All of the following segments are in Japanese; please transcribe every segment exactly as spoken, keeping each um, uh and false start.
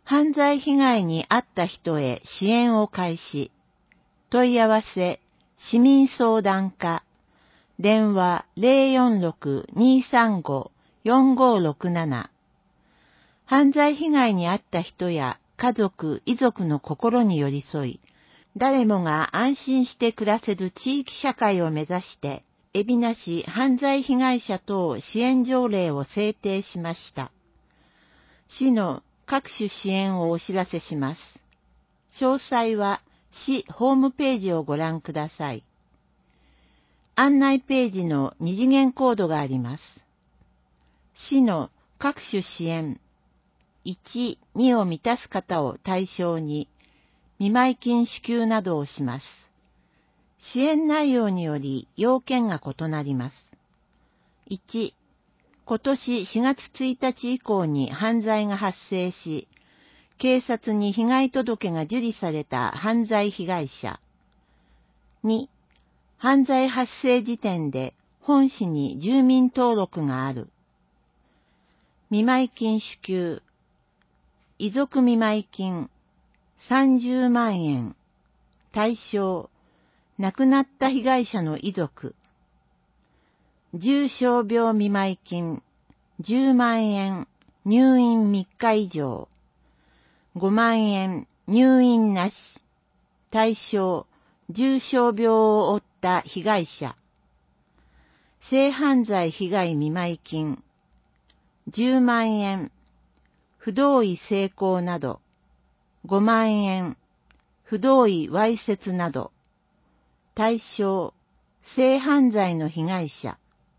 犯罪被害に遭った人へ支援を開始。問い合わせ、市民相談課。電話 ゼロよんろく にーさんご よんごろくなな。犯罪被害に遭った人や家族、遺族の心に寄り添い、誰もが安心して暮らせる地域社会を目指して、海老名市犯罪被害者等支援条例を制定しました。市の各種支援をお知らせします。詳細は市ホームページをご覧ください。案内ページの二次元コードがあります。市の各種支援、いち、にを満たす方を対象に、見舞金支給などをします。支援内容により要件が異なります。いち、今年しがつついたち以降に犯罪が発生し、警察に被害届が受理された犯罪被害者。に、犯罪発生時点で本市に住民登録がある。見舞金支給。遺族見舞金さんじゅうまんえん。対象、亡くなった被害者の遺族。重傷病見舞金じゅうまんえん。入院みっか以上。ごまんえん。入院なし。対象、重傷病を負った被害者。性犯罪被害見舞金じゅうまんえん。不同意性交など。ごまんえん。不同意わいせつなど。対象、性犯罪の被害者。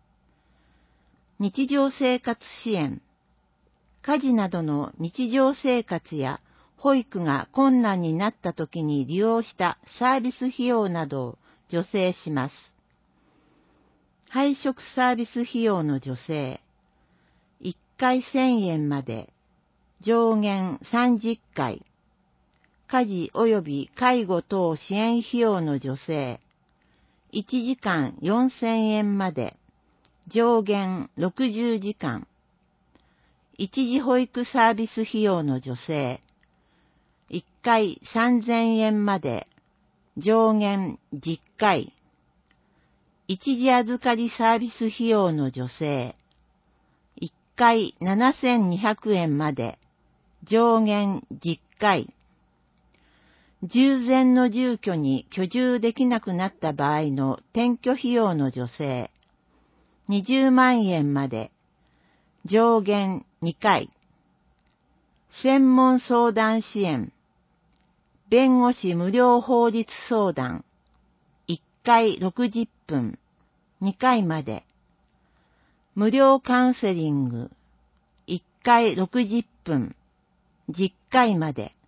日常生活支援。家事などの日常生活や保育が困難になった時に利用したサービス費用などを助成します。配食サービス費用の助成。いっかいせんえんまで。上限さんじゅっかい。家事及び介護等支援費用の助成。いちじかんよんせんえんまで。上限ろくじゅうじかん。一時保育サービス費用の助成。いっかいさんぜんえんまで。上限じっかい。一時預かりサービス費用の助成。いっかいななせんにひゃくえんまで。上限じっかい。従前の住居に居住できなくなった場合の転居費用の助成。にじゅうまんえんまで。上限にかい。専門相談支援。弁護士無料法律相談。いっかいろくじゅっぷん。にかいまで。無料カウンセリング。いっかいろくじゅっぷん。じゅっかいまで。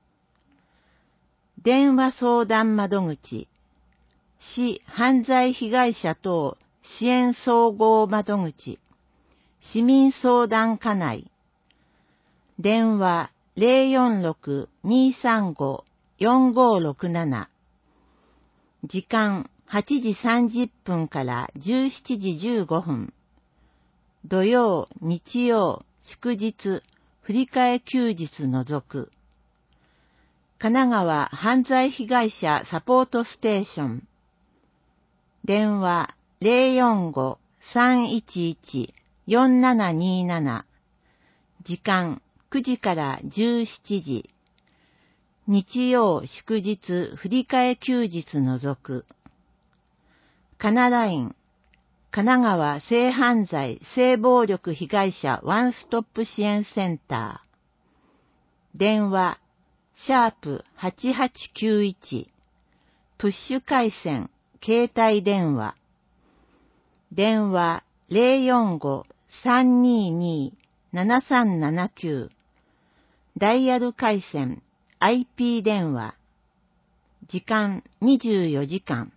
電話相談窓口。市犯罪被害者等支援総合窓口。市民相談課内。電話 ゼロよんろく にーさんご よんごろくなな。時間はちじさんじゅっぷんからじゅうしちじじゅうごふん。土曜、日曜、祝日、振り替え休日除く。神奈川犯罪被害者サポートステーション。電話 ゼロよんご さんいちいち よんななになな。時間くじからじゅうしちじ。日曜祝日振り替え休日除く。カナライン。神奈川性犯罪性暴力被害者ワンストップ支援センター。電話シャープはちはちきゅういち。プッシュ回線携帯電話。電話 ゼロよんご さんにに ななさんななきゅう。ダイヤル回線 アイピー 電話。時間にじゅうよじかん。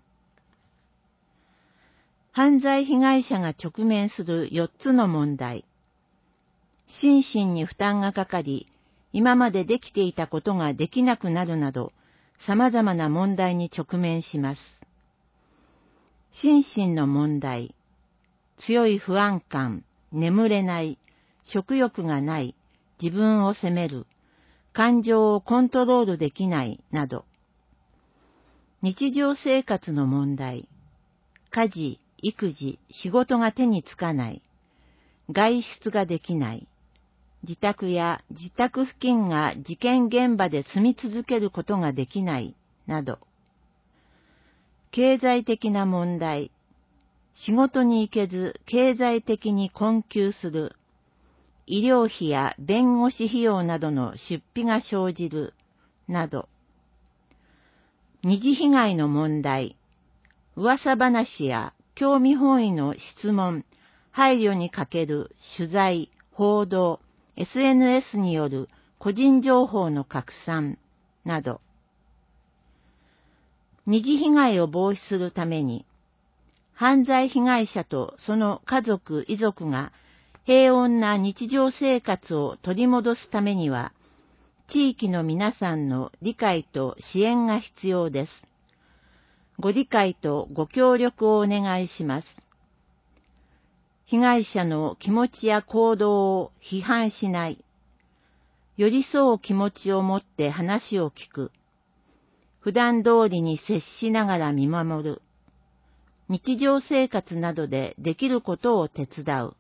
犯罪被害者が直面するよっつの問題。心身に負担がかかり、今までできていたことができなくなるなど、様々な問題に直面します。心身の問題。強い不安感、眠れない、食欲がない、自分を責める、 感情をコントロールできないなど、日常生活の問題、家事、育児、仕事が手につかない、外出ができない、自宅や自宅付近が事件現場で住み続けることができないなど、経済的な問題、仕事に行けず経済的に困窮する、医療費や弁護士費用などの出費が生じるなど、二次被害の問題、噂話や興味本位の質問、配慮に欠ける取材、報道、エスエヌエス による個人情報の拡散など、二次被害を防止するために、犯罪被害者とその家族、遺族が平穏な日常生活を取り戻すためには、地域の皆さんの理解と支援が必要です。ご理解とご協力をお願いします。被害者の気持ちや行動を批判しない。寄り添う気持ちを持って話を聞く。普段通りに接しながら見守る。日常生活などでできることを手伝う。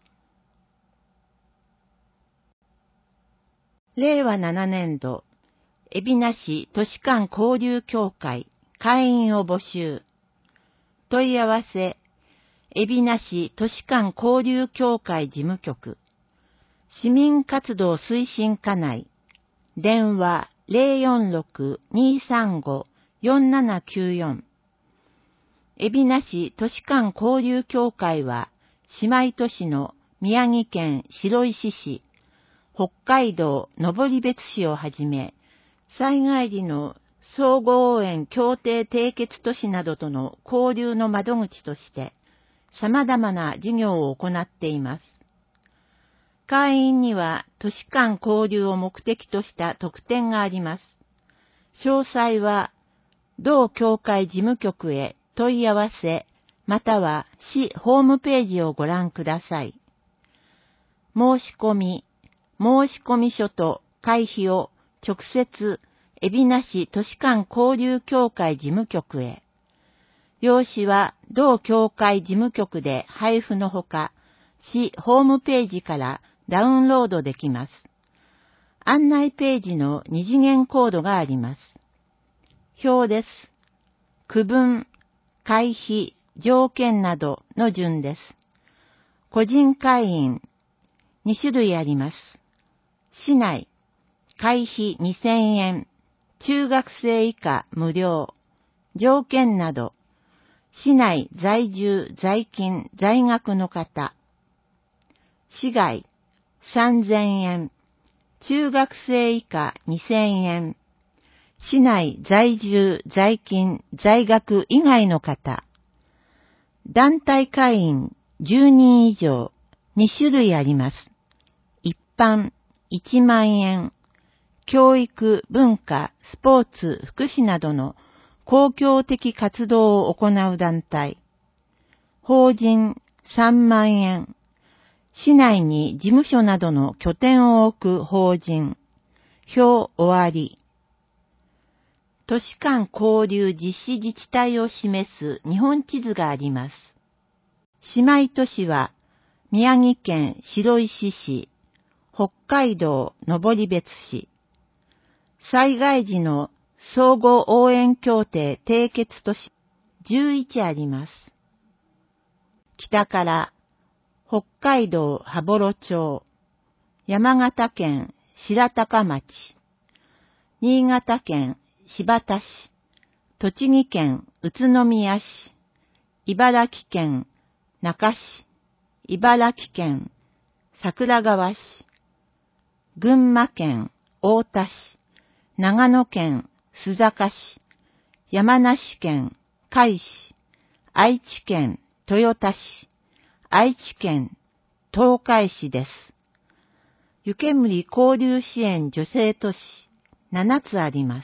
れいわななねんど、海老名市都市間交流協会会員を募集。問い合わせ、海老名市都市間交流協会事務局、市民活動推進課内、電話 ゼロよんろく にーさんご よんななきゅうよん。海老名市都市間交流協会は、姉妹都市の宮城県白石市、北海道登別市をはじめ、災害時の相互応援協定締結都市などとの交流の窓口として、様々な事業を行っています。会員には都市間交流を目的とした特典があります。詳細は、同協会事務局へ問い合わせ、または市ホームページをご覧ください。申し込み、申込書と会費を直接、海老名市都市間交流協会事務局へ。用紙は同協会事務局で配布のほか、市ホームページからダウンロードできます。案内ページの二次元コードがあります。表です。区分、会費、条件などの順です。個人会員、に種類あります。市内、会費にせんえん、中学生以下無料、条件など、市内在住、在勤、在学の方、市外さんぜんえん、中学生以下にせんえん、市内在住、在勤、在学以外の方、団体会員じゅうにん以上、に種類あります。一般いちまんえん、教育、文化、スポーツ、福祉などの公共的活動を行う団体。法人さんまんえん。市内に事務所などの拠点を置く法人。表終わり。都市間交流実施自治体を示す日本地図があります。姉妹都市は宮城県白石市、北海道登別市。災害時の相互応援協定締結都市じゅういちあります。北から北海道羽幌町、山形県白鷹町、新潟県新発田市、栃木県宇都宮市、茨城県那珂市、茨城県桜川市、群馬県太田市、長野県須坂市、山梨県甲斐市、愛知県豊田市、愛知県東海市です。湯煙交流支援女性都市ななつあります。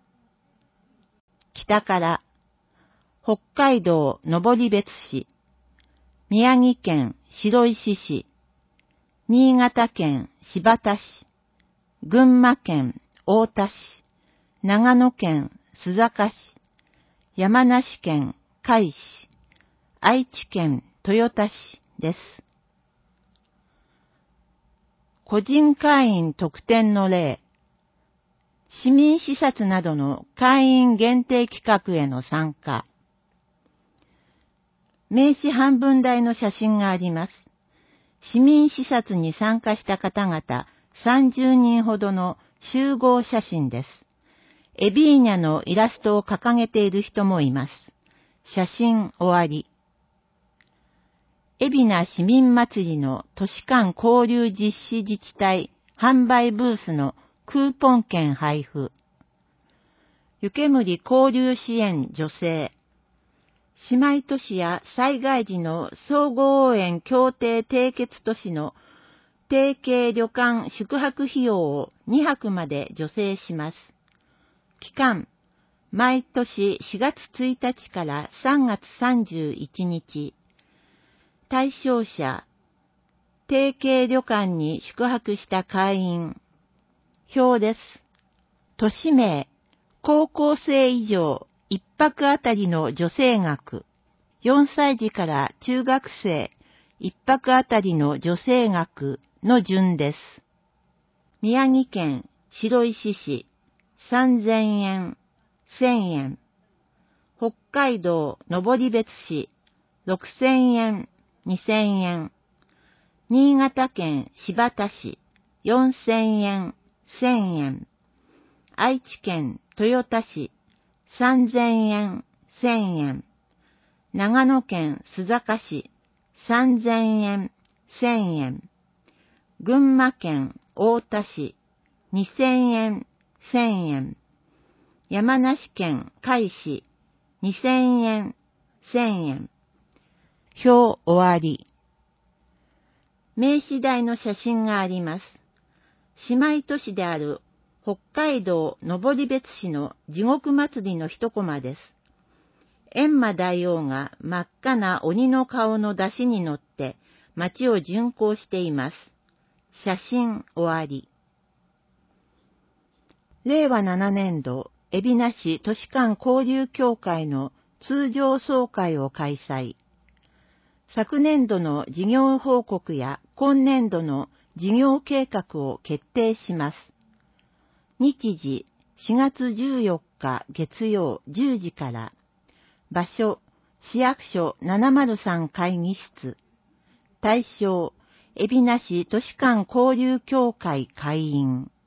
北から北海道登別市、宮城県白石市、新潟県新発田市、群馬県太田市、長野県須坂市、山梨県甲斐市、愛知県豊田市です。個人会員特典の例、市民視察などの会員限定企画への参加。名刺半分大の写真があります。市民視察に参加した方々さんじゅうにんほどの集合写真です。エビーニャのイラストを掲げている人もいます。写真終わり。海老名市民祭りの都市間交流実施自治体販売ブースのクーポン券配布。湯煙交流支援助成。姉妹都市や災害時の相互応援協定締結都市の提携旅館宿泊費用をにはくまで助成します。期間、毎年しがつついたちからさんがつさんじゅういちにち。対象者、提携旅館に宿泊した会員。表です。都市名、高校生以上、一泊あたりの助成額。よんさい児から中学生、一泊あたりの助成額の順です。宮城県白石市、さんぜんえん、せんえん。北海道登別市、ろくせんえん、にせんえん。新潟県新発田市、よんせんえん、せんえん。愛知県豊田市、さんぜんえん、せんえん。長野県須坂市、さんぜんえん、せんえん。群馬県太田市、にせんえん、せんえん。山梨県甲斐市、にせんえん、せんえん。表終わり。名刺台の写真があります。姉妹都市である北海道登別市の地獄祭りの一コマです。閻魔大王が真っ赤な鬼の顔の出汁に乗って町を巡行しています。写真終わり。れいわななねんど、海老名市都市間交流協会の通常総会を開催。昨年度の事業報告や今年度の事業計画を決定します。日時しがつじゅうよっか月曜じゅうじから。場所、市役所ななまるさん会議室。対象、海老名市都市間交流協会会員。